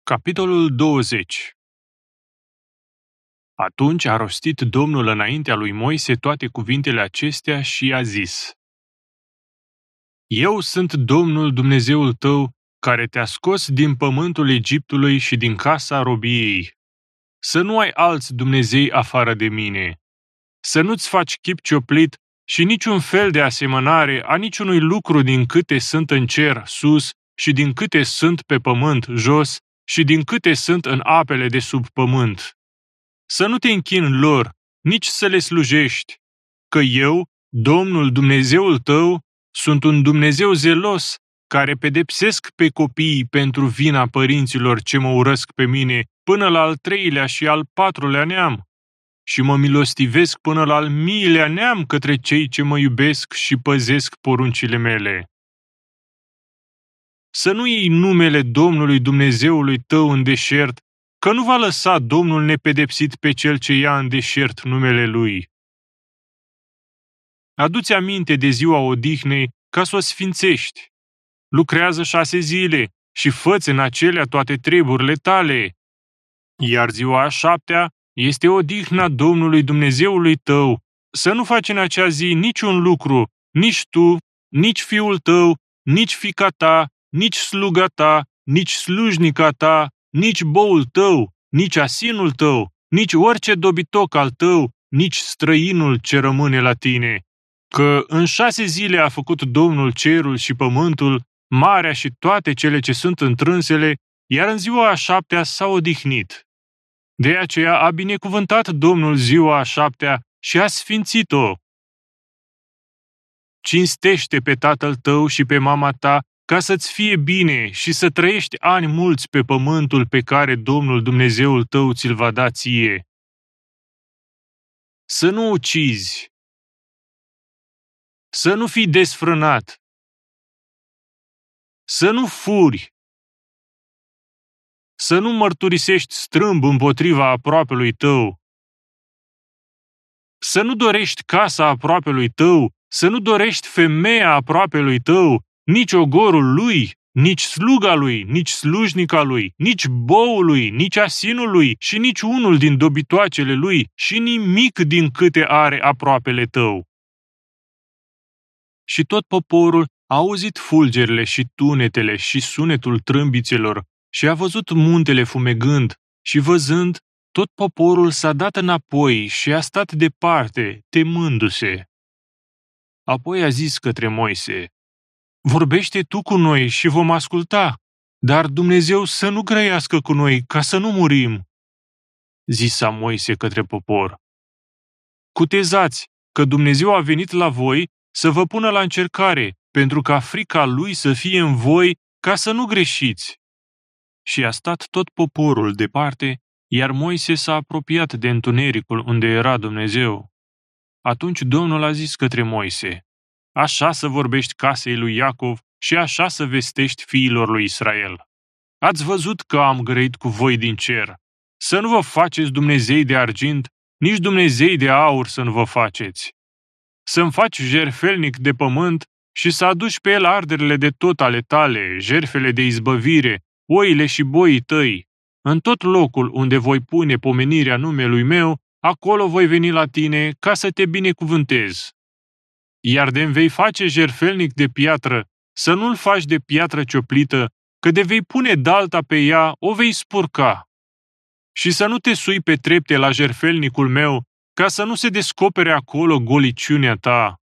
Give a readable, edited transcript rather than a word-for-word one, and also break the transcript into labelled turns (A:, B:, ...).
A: Capitolul 20. Atunci a rostit Domnul înaintea lui Moise toate cuvintele acestea și i-a zis: Eu sunt Domnul Dumnezeul tău, care te-a scos din pământul Egiptului și din casa robiei. Să nu ai alți Dumnezei afară de mine. Să nu-ți faci chip cioplit și niciun fel de asemănare a niciunui lucru din câte sunt în cer sus și din câte sunt pe pământ jos și din câte sunt în apele de sub pământ. Să nu te închini lor, nici să le slujești, că eu, Domnul Dumnezeul tău, sunt un Dumnezeu zelos, care pedepsesc pe copiii pentru vina părinților ce mă urăsc pe mine până la al 3-lea și al 4-lea neam, și mă milostivesc până la al 1000-lea neam către cei ce mă iubesc și păzesc poruncile mele. Să nu iei numele Domnului Dumnezeului tău în deșert, că nu va lăsa Domnul nepedepsit pe cel ce ia în deșert numele Lui. Adu-ți aminte de ziua odihnei ca să o sfințești. Lucrează 6 zile și fă-ți în acelea toate treburile tale. Iar ziua a 7-a este odihna Domnului Dumnezeului tău. Să nu faci în acea zi niciun lucru, nici tu, nici fiul tău, nici fiica ta, nici sluga ta, nici slujnica ta, nici boul tău, nici asinul tău, nici orice dobitoc al tău, nici străinul ce rămâne la tine. Că în 6 zile a făcut Domnul cerul și pământul, marea și toate cele ce sunt întrânsele, iar în ziua a 7-a s-a odihnit. De aceea a binecuvântat Domnul ziua a 7-a și a sfințit-o. Cinstește pe tatăl tău și pe mama ta, ca să-ți fie bine și să trăiești ani mulți pe pământul pe care Domnul Dumnezeul tău ți-l va da ție. Să nu ucizi. Să nu fii desfrânat. Să nu furi. Să nu mărturisești strâmb împotriva aproapelui tău. Să nu dorești casa aproapelui tău, să nu dorești femeia aproapelui tău, nici ogorul lui, nici sluga lui, nici slujnica lui, nici boul lui, nici asinul lui și nici unul din dobitoacele lui și nimic din câte are aproapele tău. Și tot poporul a auzit fulgerile și tunetele și sunetul trâmbițelor și a văzut muntele fumegând și văzând, tot poporul s-a dat înapoi și a stat departe, temându-se. Apoi a zis către Moise: Vorbește tu cu noi și vom asculta, dar Dumnezeu să nu grăiască cu noi, ca să nu murim. Zisa Moise către popor: Cutezați că Dumnezeu a venit la voi să vă pună la încercare, pentru ca frica Lui să fie în voi, ca să nu greșiți. Și a stat tot poporul departe, iar Moise s-a apropiat de întunericul unde era Dumnezeu. Atunci Domnul a zis către Moise: Așa să vorbești casei lui Iacov și așa să vestești fiilor lui Israel. Ați văzut că am grăit cu voi din cer. Să nu vă faceți Dumnezei de argint, nici Dumnezei de aur să nu vă faceți. Să-mi faci jertfelnic de pământ și să aduci pe el arderile de tot ale tale, jertfele de izbăvire, oile și boii tăi. În tot locul unde voi pune pomenirea numelui meu, acolo voi veni la tine ca să te binecuvântez. Iar de-mi vei face jertfelnic de piatră, să nu-l faci de piatră cioplită, că de vei pune dalta pe ea, o vei spurca. Și să nu te sui pe trepte la jertfelnicul meu, ca să nu se descopere acolo goliciunea ta.